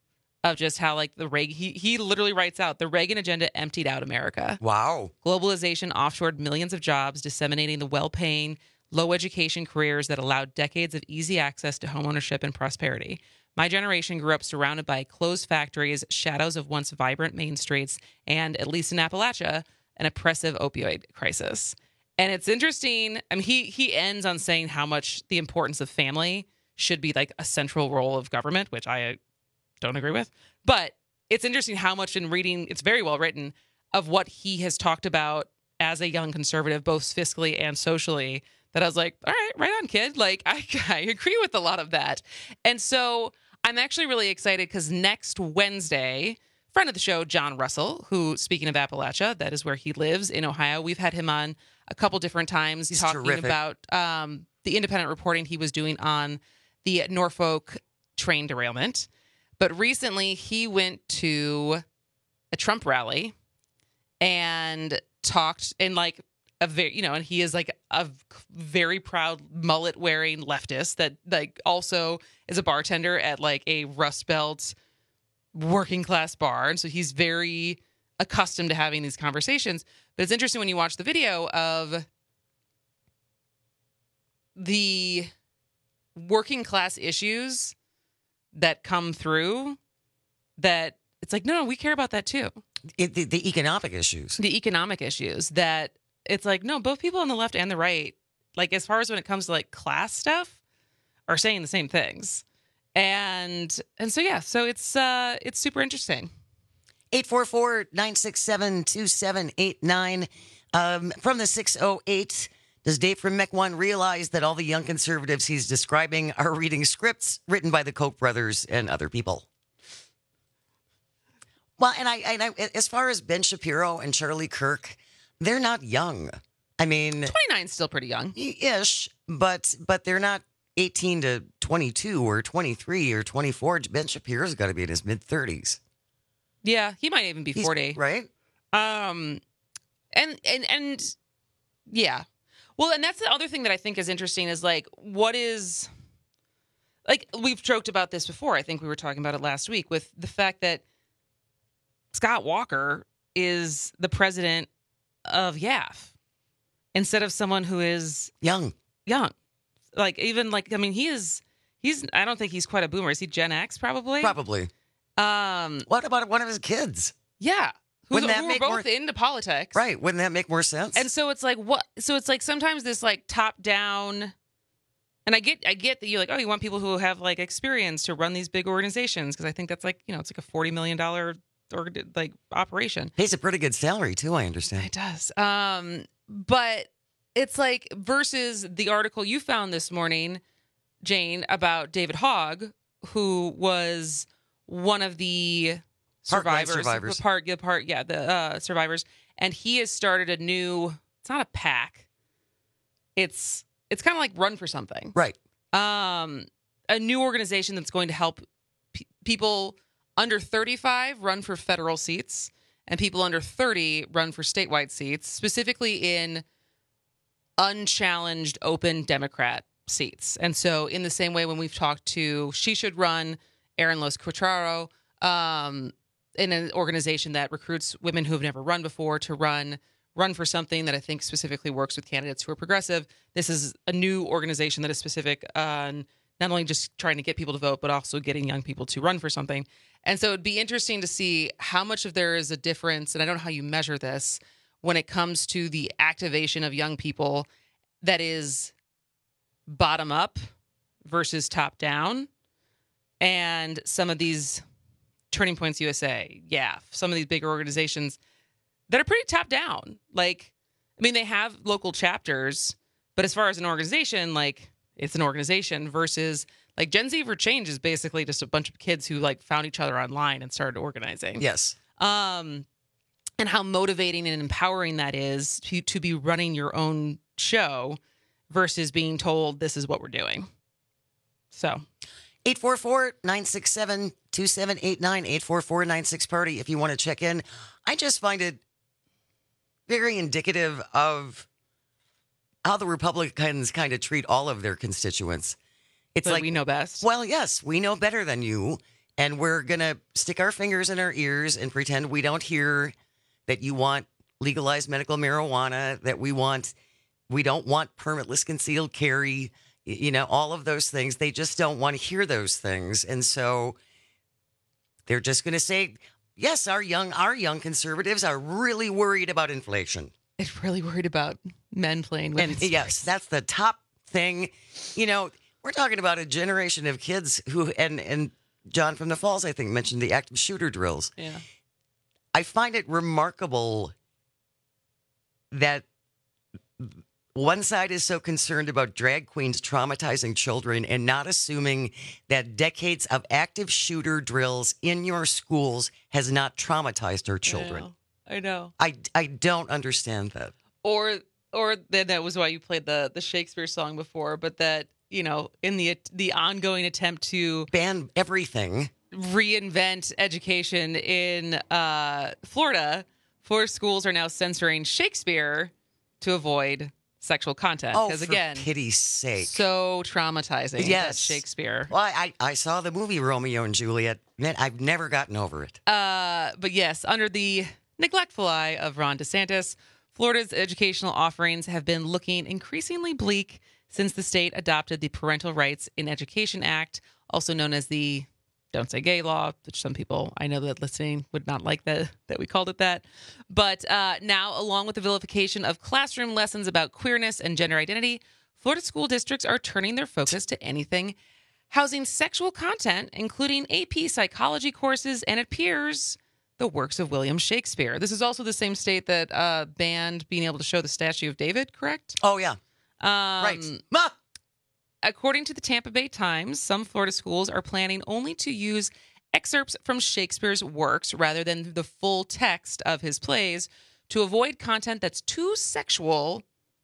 of just how like the Reagan, he, he literally writes out the Reagan agenda emptied out America. Wow. Globalization offshored millions of jobs, disseminating the well-paying, low education careers that allowed decades of easy access to homeownership and prosperity. My generation grew up surrounded by closed factories, shadows of once vibrant main streets, and, at least in Appalachia, an oppressive opioid crisis. And it's interesting. I mean, he he ends on saying how much the importance of family should be like a central role of government, which I don't agree with. But it's interesting how much in reading, it's very well written, of what he has talked about as a young conservative, both fiscally and socially, that I was like, all right, right on, kid. Like, I, I agree with a lot of that. And so I'm actually really excited because next Wednesday, friend of the show, John Russell, who, speaking of Appalachia, that is where he lives in Ohio. We've had him on a couple different times He's talking terrific. about um, the independent reporting he was doing on the Norfolk train derailment. But recently he went to a Trump rally and talked in like a very, you know, and he is like a very proud mullet wearing leftist that like also is a bartender at like a Rust Belt working class bar. And so he's very accustomed to having these conversations. But it's interesting when you watch the video of the working class issues that come through, that it's like, no, no, we care about that too. It, the, the economic issues. The economic issues that it's like, no, both people on the left and the right, like as far as when it comes to like class stuff, are saying the same things. And and so, yeah, so it's uh, it's super interesting. eight four four, nine six seven, two seven eight nine. Um, from the six oh eight, does Dave from Mech One realize that all the young conservatives he's describing are reading scripts written by the Koch brothers and other people? Well, and I, and I as far as Ben Shapiro and Charlie Kirk, they're not young. I mean, twenty-nine is still pretty young. Ish, but but they're not eighteen to twenty-two or twenty-three or twenty-four. Ben Shapiro's got to be in his mid thirties. Yeah, he might even be He's- forty. right? Um, and and and yeah. Well, and that's the other thing that I think is interesting is like, what is like we've joked about this before. I think we were talking about it last week with the fact that Scott Walker is the president of Y A F instead of someone who is young, young. Like even like I mean, he is. He's. I don't think he's quite a boomer. Is he Gen X? Probably. Probably. Um. What about one of his kids? Yeah. Who's, Wouldn't that who make are both more- into politics? Right. Wouldn't that make more sense? And so it's like what? So it's like sometimes this like top down. And I get, I get that you're like, oh, you want people who have like experience to run these big organizations because I think that's like, you know, it's like a forty million dollar or like operation. Pays a pretty good salary too. I understand. It does. Um, but it's like versus the article you found this morning, Jane, about David Hogg, who was one of the Parkland survivors, survivors. the part, the part, yeah, the uh, survivors, and he has started a new. It's not a PAC. It's it's kind of like Run for Something, right? Um, a new organization that's going to help pe- people under thirty-five run for federal seats, and people under thirty run for statewide seats, specifically in unchallenged, open Democrat seats. And so, in the same way, when we've talked to She Should Run, Aaron Los Cuatraro, um, in an organization that recruits women who have never run before to run run for something that I think specifically works with candidates who are progressive. This is a new organization that is specific on not only just trying to get people to vote, but also getting young people to run for something. And so it'd be interesting to see how much of there is a difference, and I don't know how you measure this, when it comes to the activation of young people that is bottom up versus top down. And some of these Turning Points U S A, Y A F, some of these bigger organizations that are pretty top down. Like, I mean, they have local chapters, but as far as an organization, like, it's an organization versus like Gen Z for Change is basically just a bunch of kids who like found each other online and started organizing. Yes. Um, and how motivating and empowering that is to, to be running your own show versus being told this is what we're doing. So eight four four, nine six seven, two seven eight nine, eight four four, nine six party if you want to check in. I just find it very indicative of how the Republicans kind of treat all of their constituents. It's But like we know best. Well, yes, we know better than you. And we're going to stick our fingers in our ears and pretend we don't hear that you want legalized medical marijuana, that we want, we don't want permitless concealed carry, you know, all of those things. They just don't want to hear those things. And so they're just going to say, yes, our young, our young conservatives are really worried about inflation. They're really worried about men playing with And yes, that's the top thing. You know, we're talking about a generation of kids who, and, and John from the Falls, I think, mentioned the active shooter drills. Yeah. I find it remarkable that one side is so concerned about drag queens traumatizing children and not assuming that decades of active shooter drills in your schools has not traumatized our children. I know. I, I don't understand that. Or or then that was why you played the the Shakespeare song before, but that, you know, in the the ongoing attempt to ban everything, reinvent education in uh, Florida, Florida schools are now censoring Shakespeare to avoid sexual content. Oh, Because for again, pity's sake. so traumatizing. Yes. that Shakespeare. Well, I, I saw the movie Romeo and Juliet. Man, I've never gotten over it. Uh, but yes, under the neglectful eye of Ron DeSantis, Florida's educational offerings have been looking increasingly bleak since the state adopted the Parental Rights in Education Act, also known as the Don't Say Gay law, which some people I know that listening would not like that, that we called it that. But uh, now, along with the vilification of classroom lessons about queerness and gender identity, Florida school districts are turning their focus to anything housing sexual content, including A P psychology courses, and it appears the works of William Shakespeare. This is also the same state that uh, banned being able to show the statue of David, correct? Oh, yeah. Um, right. According to the Tampa Bay Times, some Florida schools are planning only to use excerpts from Shakespeare's works rather than the full text of his plays to avoid content that's too sexual,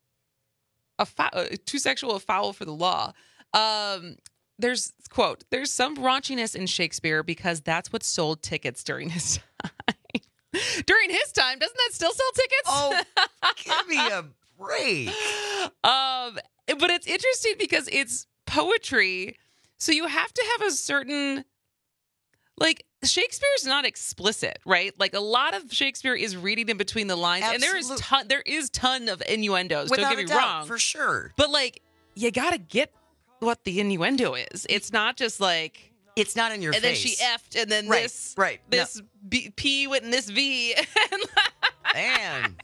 a fou- too sexual, a foul for the law. Um, there's, quote, there's some raunchiness in Shakespeare because that's what sold tickets during his time. During his time, doesn't that still sell tickets? Oh, give me a break. Um, but it's interesting because it's poetry, so you have to have a certain, like, Shakespeare's not explicit, right? Like, a lot of Shakespeare is reading in between the lines, Absolute. and there is ton, there is ton of innuendos. Without don't get a me doubt, wrong, for sure. But like, you gotta get what the innuendo is. It's not just like it's not in your and face. then she effed, and then Right, this right. this B, P went in this V. Man.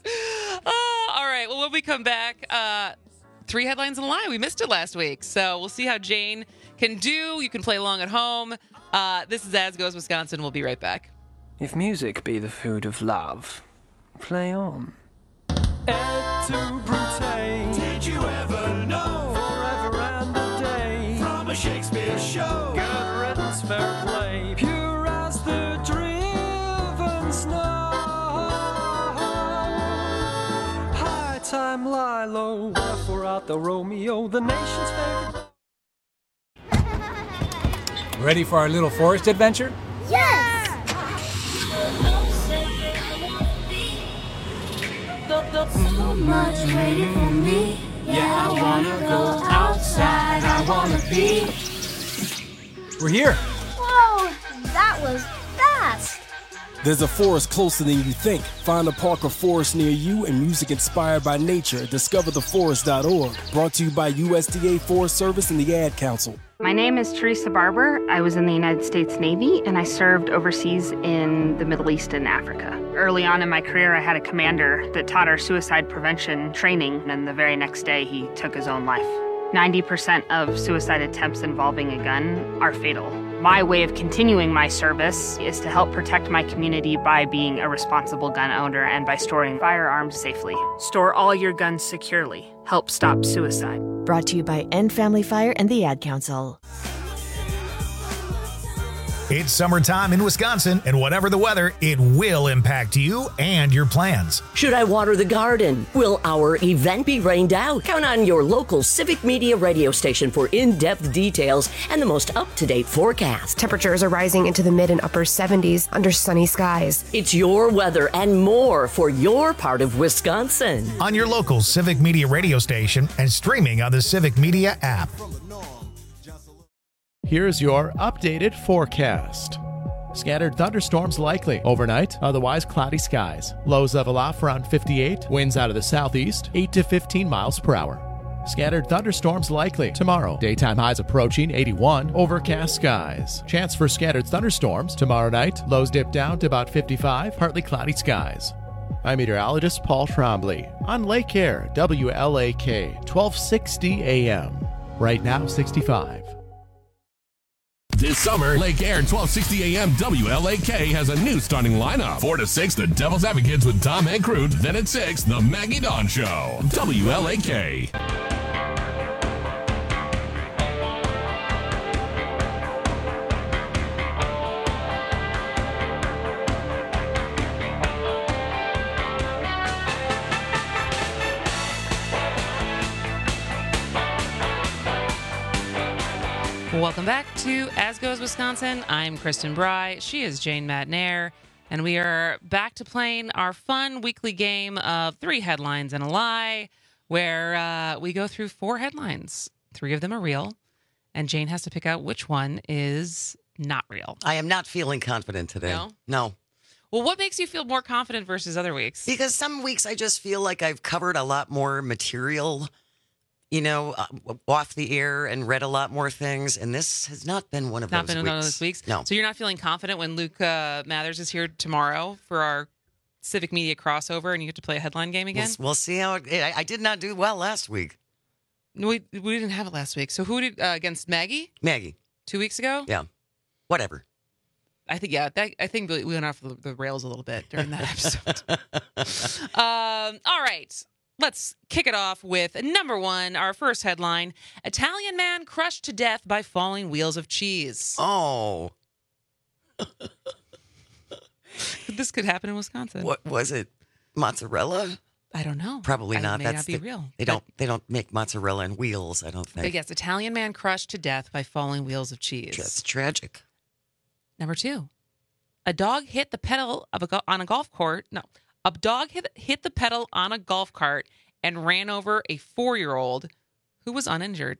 Oh, all right. Well, when we come back, uh, three headlines in a lie. We missed it last week, so we'll see how Jane can do. You can play along at home. Uh, this is As Goes Wisconsin. We'll be right back. If music be the food of love, play on. Ed to Brute. Did you ever know? Forever and a day. From a Shakespeare show. Good riddance, fair play. Pure as the driven snow. High time, lie low. Wherefore art thou Romeo, the nation's favorite. Ready for our little forest adventure? Yes! So much waiting for me. Yeah, I wanna go outside. I wanna be. We're here. Whoa, that was fast. There's a forest closer than you think. Find a park or forest near you and music inspired by nature. discover the forest dot org. Brought to you by U S D A Forest Service and the Ad Council. My name is Teresa Barber. I was in the United States Navy, and I served overseas in the Middle East and Africa. Early on in my career, I had a commander that taught our suicide prevention training, and the very next day, he took his own life. ninety percent of suicide attempts involving a gun are fatal. My way of continuing my service is to help protect my community by being a responsible gun owner and by storing firearms safely. Store all your guns securely. Help stop suicide. Brought to you by End Family Fire and the Ad Council. It's summertime in Wisconsin, and whatever the weather, it will impact you and your plans. Should I water the garden? Will our event be rained out? Count on your local Civic Media radio station for in-depth details and the most up-to-date forecast. Temperatures are rising into the mid and upper seventies under sunny skies. It's your weather and more for your part of Wisconsin. On your local Civic Media radio station and streaming on the Civic Media app. Here's your updated forecast. Scattered thunderstorms likely overnight, otherwise cloudy skies. Lows level off around fifty-eight, winds out of the southeast, eight to fifteen miles per hour. Scattered thunderstorms likely tomorrow. Daytime highs approaching eighty-one, overcast skies. Chance for scattered thunderstorms tomorrow night. Lows dip down to about fifty-five, partly cloudy skies. I'm meteorologist Paul Trombley on Lake Air, W L A K, twelve sixty A M. Right now, sixty-five. This summer, Lake Air twelve sixty A M W L A K has a new starting lineup. four to six, the Devil's Advocates with Tom and Crute. Then at six, the Maggie Dawn Show. W L A K. Welcome back to As Goes Wisconsin. I'm Kristen Bry. She is Jane Madnair. And we are back to playing our fun weekly game of three headlines and a lie, where uh, we go through four headlines. Three of them are real. And Jane has to pick out which one is not real. I am not feeling confident today. No? No. Well, what makes you feel more confident versus other weeks? Because some weeks I just feel like I've covered a lot more material, you know, uh, off the air and read a lot more things. And this has not been one of Not those been weeks. one of those weeks? No. So you're not feeling confident when Luke uh, Mathers is here tomorrow for our Civic Media crossover and you get to play a headline game again? We'll, we'll see how it, I, I did not do well last week. No, we, we didn't have it last week. So who did, uh, against Maggie? Maggie. Two weeks ago? Yeah. Whatever. I think, yeah, that, I think we went off the, the rails a little bit during that episode. um, all right. Let's kick it off with number one, our first headline. Italian man crushed to death by falling wheels of cheese. Oh. This could happen in Wisconsin. What was it? Mozzarella? I don't know. Probably I not. may That's not be the- real. They don't. They don't make mozzarella in wheels. I don't think. But yes, Italian man crushed to death by falling wheels of cheese. That's tragic. Number two, a dog hit the pedal of a go- on a golf court. No, a dog hit hit the pedal on a golf cart and ran over a four-year-old who was uninjured.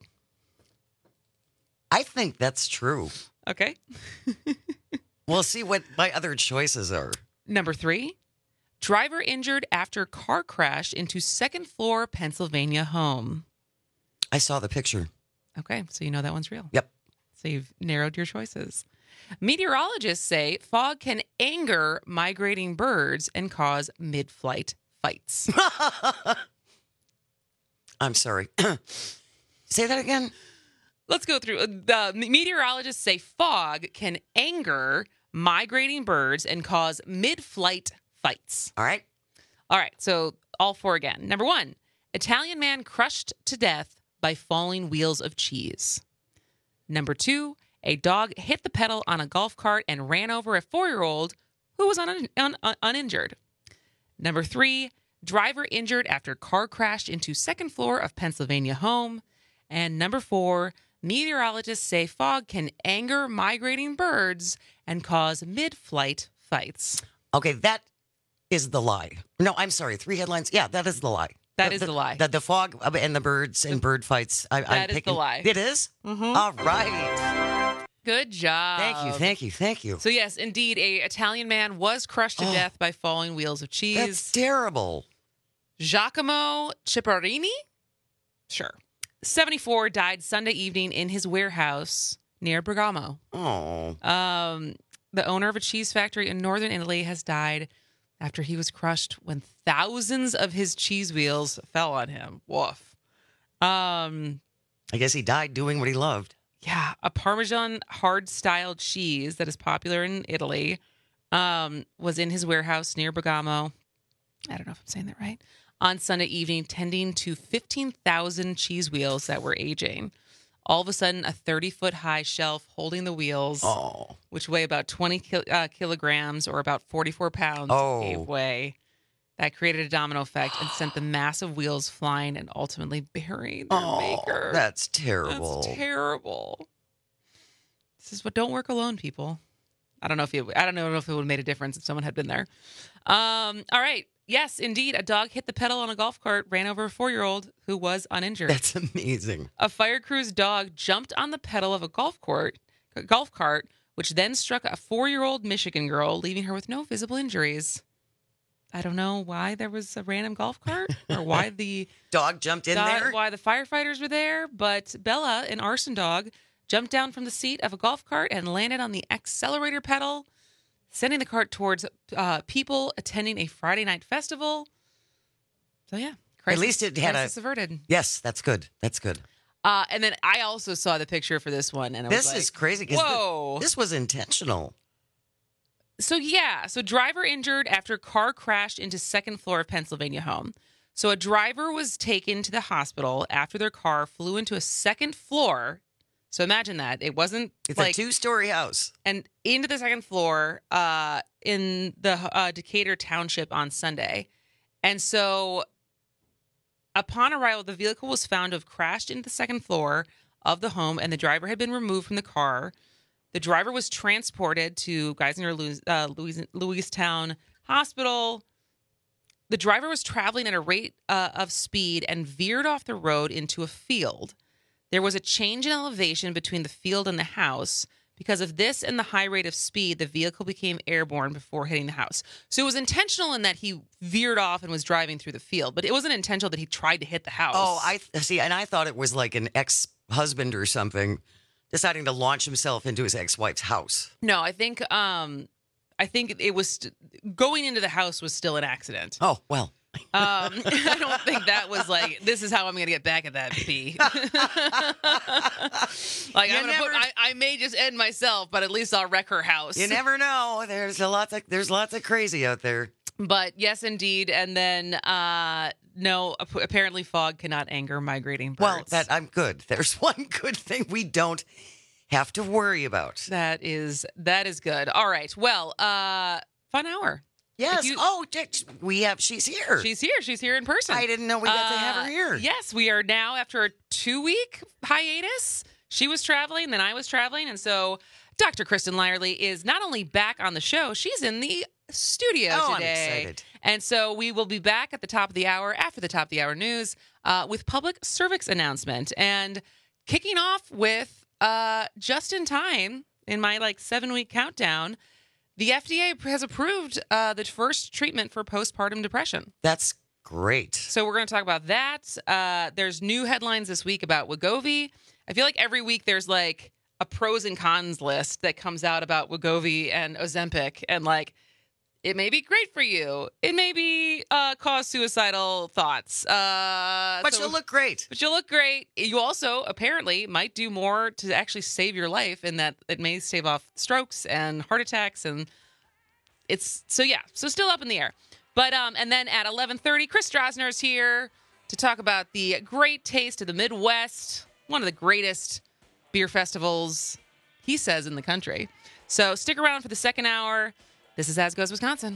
I think that's true. Okay. We'll see what my other choices are. Number three, driver injured after car crash into second floor Pennsylvania home. I saw the picture. Okay, so you know that one's real. Yep. So you've narrowed your choices. Meteorologists say fog can anger migrating birds and cause mid-flight fights. I'm sorry. Say that again. Let's go through. The meteorologists say fog can anger migrating birds and cause mid-flight fights. All right. All right. So all four again. Number one, Italian man crushed to death by falling wheels of cheese. Number two, a dog hit the pedal on a golf cart and ran over a four-year-old who was un- un- un- uninjured. Number three, driver injured after car crashed into second floor of Pennsylvania home. And number four, meteorologists say fog can anger migrating birds and cause mid-flight fights. Okay, that is the lie. No, I'm sorry. Three headlines. Yeah, that is the lie. That the, is the lie. The, the fog and the birds and bird fights. I, That I'm is the picking, lie. It is? Mm-hmm. All right. Good job. Thank you, thank you, thank you. So yes, indeed, a Italian man was crushed to Oh. death by falling wheels of cheese. That's terrible. Giacomo Ciparini? Sure. seventy-four died Sunday evening in his warehouse near Bergamo. Oh. Um, the owner of a cheese factory in northern Italy has died after he was crushed when thousands of his cheese wheels fell on him. Woof. Um, I guess he died doing what he loved. yeah, a Parmesan hard-style cheese that is popular in Italy um, was in his warehouse near Bergamo. I don't know if I'm saying that right. On Sunday evening, tending to fifteen thousand cheese wheels that were aging. All of a sudden, a thirty-foot high shelf holding the wheels, Oh. which weigh about twenty kil- uh, kilograms or about forty-four pounds, Oh. gave way. That created a domino effect and sent the massive wheels flying and ultimately burying their Oh, maker. that's terrible. That's terrible. This is what don't work alone, people. I don't know if it, I don't know if it would have made a difference if someone had been there. Um, all right. yes, indeed, a dog hit the pedal on a golf cart, ran over a four-year-old who was uninjured. That's amazing. A fire crew's dog jumped on the pedal of a golf cart, golf cart, which then struck a four-year-old Michigan girl, leaving her with no visible injuries. I don't know why there was a random golf cart or why the dog jumped in dog, there. Why the firefighters were there, but Bella, an arson dog, jumped down from the seat of a golf cart and landed on the accelerator pedal, sending the cart towards uh, people attending a Friday night festival. So yeah, crisis, at least it had crisis a averted. Yes, that's good. That's good. Uh, and then I also saw the picture for this one, and I This was like, is crazy. 'Cause whoa! th- this was intentional. So yeah, so driver injured after car crashed into second floor of Pennsylvania home. So a driver was taken to the hospital after their car flew into a second floor. So imagine that. It wasn't It's like a two-story house. and into the second floor uh, in the uh, Decatur Township on Sunday. And so upon arrival, the vehicle was found to have crashed into the second floor of the home, and the driver had been removed from the car. The driver was transported to Geisinger Louis, uh, Louis, Louistown Hospital. The driver was traveling at a rate uh, of speed and veered off the road into a field. There was a change in elevation between the field and the house. Because of this and the high rate of speed, the vehicle became airborne before hitting the house. So it was intentional in that he veered off and was driving through the field, but it wasn't intentional that he tried to hit the house. Oh, I see. And I thought it was like an ex-husband or something deciding to launch himself into his ex-wife's house. No, I think um, I think it was st- going into the house was still an accident. Oh, well. Um, I don't think that was like, this is how I'm going to get back at that B. like, You I'm gonna never- put, I, I may just end myself, but at least I'll wreck her house. You never know. There's a lot of there's lots of crazy out there. But yes, indeed. And then, uh, no, ap- apparently fog cannot anger migrating birds. Well, that I'm good. There's one good thing we don't have to worry about. That is that is good. All right. Well, uh, fun hour. Yes. If you- oh, we have. She's here. She's here. She's here in person. I didn't know we got to have her Uh, here. Yes, we are now after a two-week hiatus. She was traveling, then I was traveling, and so Doctor Kristen Lyerly is not only back on the show, she's in the studio Oh, I'm today. excited. And so we will be back at the top of the hour, after the top of the hour news, uh, with public cervix announcement. And kicking off with uh, just in time, in my like seven-week countdown, the F D A has approved uh, the first treatment for postpartum depression. That's great. So we're going to talk about that. Uh, there's new headlines this week about Wegovy. I feel like every week there's like a pros and cons list that comes out about Wegovy and Ozempic, and like it may be great for you. It may be uh, cause suicidal thoughts. Uh, But so- you'll look great. But you'll look great. You also apparently might do more to actually save your life, in that it may stave off strokes and heart attacks, and it's so yeah. So still up in the air. But um, and then at eleven thirty, Chris Strasner is here to talk about the Great Taste of the Midwest, one of the greatest beer festivals, he says, in the country. So stick around for the second hour. This is As Goes Wisconsin.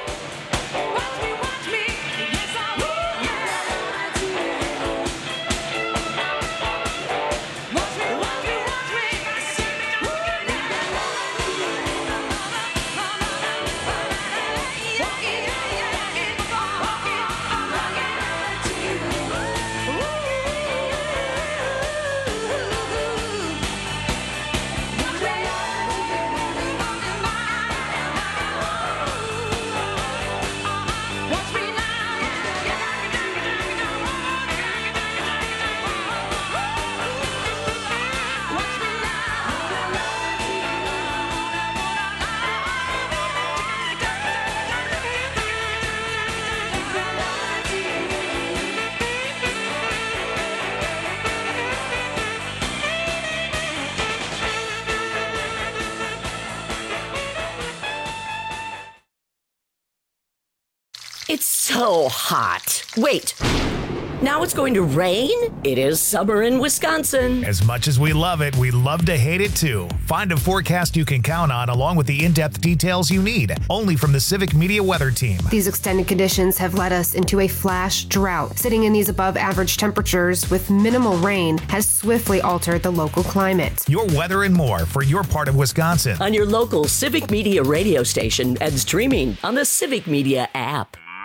It's so hot. Wait. Now it's going to rain? It is summer in Wisconsin. As much as we love it, we love to hate it too. Find a forecast you can count on along with the in-depth details you need. Only from the Civic Media Weather Team. These extended conditions have led us into a flash drought. Sitting in these above average temperatures with minimal rain has swiftly altered the local climate. Your weather and more for your part of Wisconsin. On your local Civic Media radio station and streaming on the Civic Media app.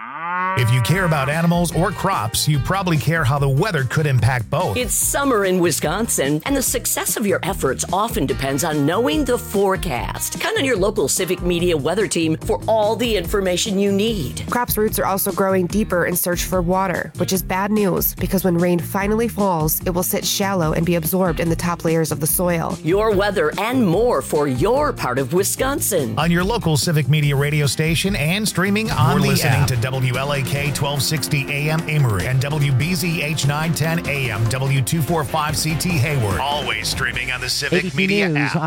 If you care about animals or crops, you probably care how the weather could impact both. It's summer in Wisconsin, and the success of your efforts often depends on knowing the forecast. Count on your local Civic Media weather team for all the information you need. Crops' roots are also growing deeper in search for water, which is bad news because when rain finally falls, it will sit shallow and be absorbed in the top layers of the soil. Your weather and more for your part of Wisconsin. On your local Civic Media radio station and streaming on You're the listening app. to W L A K twelve sixty A M Amory and W B Z H nine ten A M W two forty-five C T Hayward. Always streaming on the Civic A B C Media News. app.